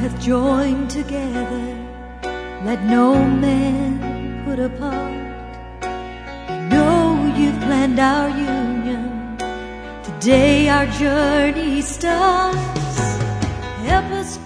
hath joined together, let no man put apart. We know you've planned our union, today our journey starts. Help us